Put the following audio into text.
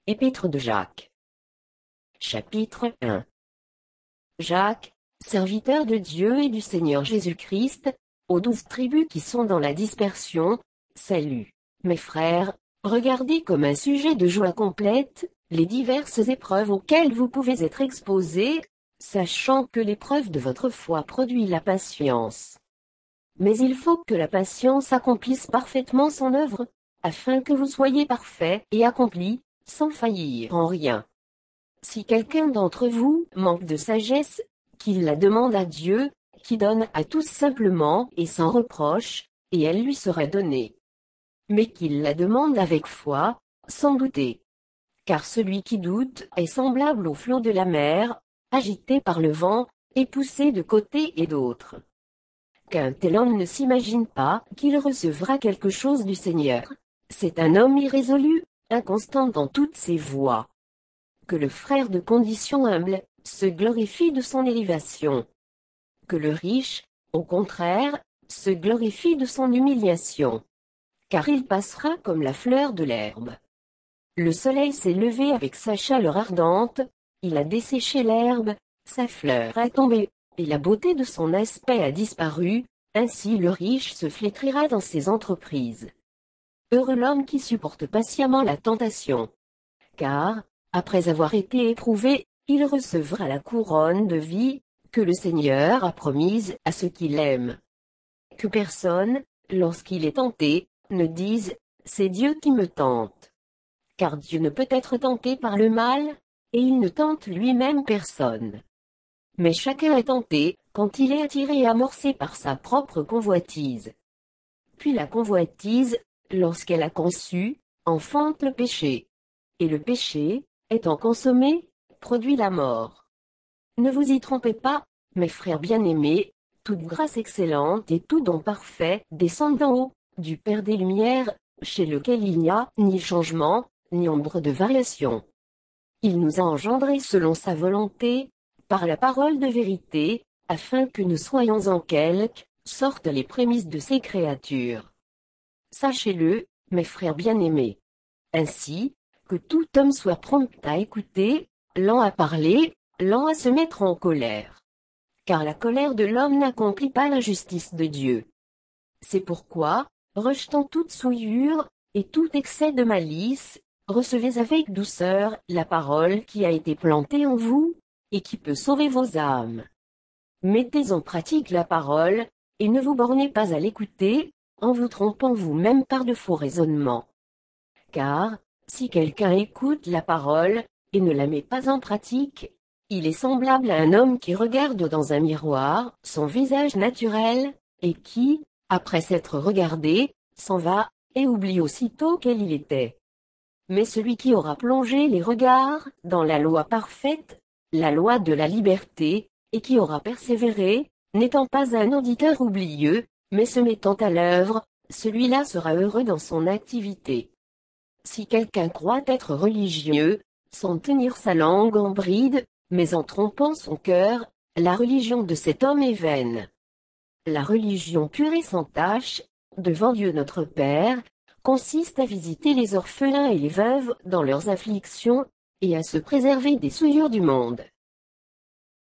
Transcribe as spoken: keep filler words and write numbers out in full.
Épître de Jacques. Chapitre un. Jacques, serviteur de Dieu et du Seigneur Jésus-Christ, aux douze tribus qui sont dans la dispersion, salut. Mes frères, regardez comme un sujet de joie complète, les diverses épreuves auxquelles vous pouvez être exposés, sachant que l'épreuve de votre foi produit la patience. Mais il faut que la patience accomplisse parfaitement son œuvre, afin que vous soyez parfaits et accomplis, sans faillir en rien. Si quelqu'un d'entre vous manque de sagesse, qu'il la demande à Dieu, qui donne à tous simplement et sans reproche, et elle lui sera donnée. Mais qu'il la demande avec foi, sans douter. Car celui qui doute est semblable au flot de la mer, agité par le vent, et poussé de côté et d'autre. Qu'un tel homme ne s'imagine pas qu'il recevra quelque chose du Seigneur. C'est un homme irrésolu, inconstant dans toutes ses voies. Que le frère de condition humble se glorifie de son élévation. Que le riche, au contraire, se glorifie de son humiliation. Car il passera comme la fleur de l'herbe. Le soleil s'est levé avec sa chaleur ardente, il a desséché l'herbe, sa fleur a tombé, et la beauté de son aspect a disparu, ainsi le riche se flétrira dans ses entreprises. Heureux l'homme qui supporte patiemment la tentation. Car, après avoir été éprouvé, il recevra la couronne de vie, que le Seigneur a promise à ceux qui l'aiment. Que personne, lorsqu'il est tenté, ne dise, c'est Dieu qui me tente. Car Dieu ne peut être tenté par le mal, et il ne tente lui-même personne. Mais chacun est tenté, quand il est attiré et amorcé par sa propre convoitise. Puis la convoitise, lorsqu'elle a conçu, enfante le péché. Et le péché, étant consommé, produit la mort. Ne vous y trompez pas, mes frères bien-aimés, toute grâce excellente et tout don parfait descend d'en haut, du Père des Lumières, chez lequel il n'y a ni changement, ni ombre de variation. Il nous a engendrés selon sa volonté, par la parole de vérité, afin que nous soyons en quelque sorte les prémices de ses créatures. Sachez-le, mes frères bien-aimés. Ainsi, que tout homme soit prompt à écouter, lent à parler, lent à se mettre en colère. Car la colère de l'homme n'accomplit pas la justice de Dieu. C'est pourquoi, rejetant toute souillure, et tout excès de malice, recevez avec douceur la parole qui a été plantée en vous, et qui peut sauver vos âmes. Mettez en pratique la parole, et ne vous bornez pas à l'écouter, en vous trompant vous-même par de faux raisonnements. Car, si quelqu'un écoute la parole, et ne la met pas en pratique, il est semblable à un homme qui regarde dans un miroir son visage naturel, et qui, après s'être regardé, s'en va, et oublie aussitôt quel il était. Mais celui qui aura plongé les regards dans la loi parfaite, la loi de la liberté, et qui aura persévéré, n'étant pas un auditeur oublieux, mais se mettant à l'œuvre, celui-là sera heureux dans son activité. Si quelqu'un croit être religieux, sans tenir sa langue en bride, mais en trompant son cœur, la religion de cet homme est vaine. La religion pure et sans tache, devant Dieu notre Père, consiste à visiter les orphelins et les veuves dans leurs afflictions, et à se préserver des souillures du monde.